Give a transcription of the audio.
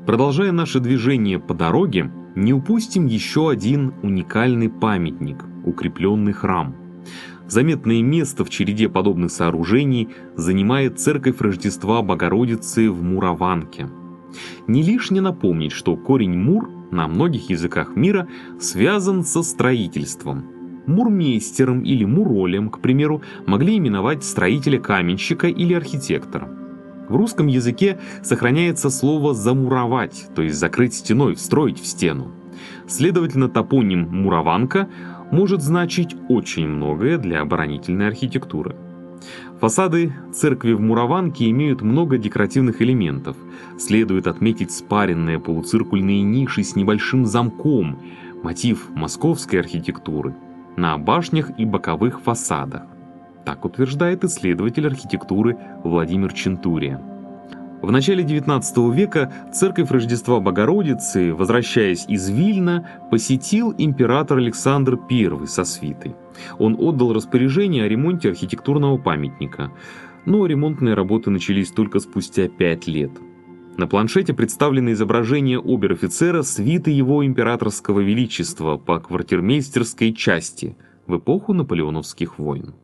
Продолжая наше движение по дороге, не упустим еще один уникальный памятник – укрепленный храм. Заметное место в череде подобных сооружений занимает церковь Рождества Богородицы в Мурованке. Не лишне напомнить, что корень «мур» на многих языках мира связан со строительством. Мурмейстером или муролем, к примеру, могли именовать строителя-каменщика или архитектора. В русском языке сохраняется слово «замуровать», то есть закрыть стеной, встроить в стену. Следовательно, топоним «Мурованка» может значить очень многое для оборонительной архитектуры. Фасады церкви в Мурованке имеют много декоративных элементов. Следует отметить спаренные полуциркульные ниши с небольшим замком, мотив московской архитектуры, на башнях и боковых фасадах. Так утверждает исследователь архитектуры Владимир Чентурия. В начале XIX века церковь Рождества Богородицы, возвращаясь из Вильна, посетил император Александр I со свитой. Он отдал распоряжение о ремонте архитектурного памятника, но ремонтные работы начались только спустя 5 лет. На планшете представлены изображения обер-офицера свиты его императорского величества по квартирмейстерской части в эпоху наполеоновских войн.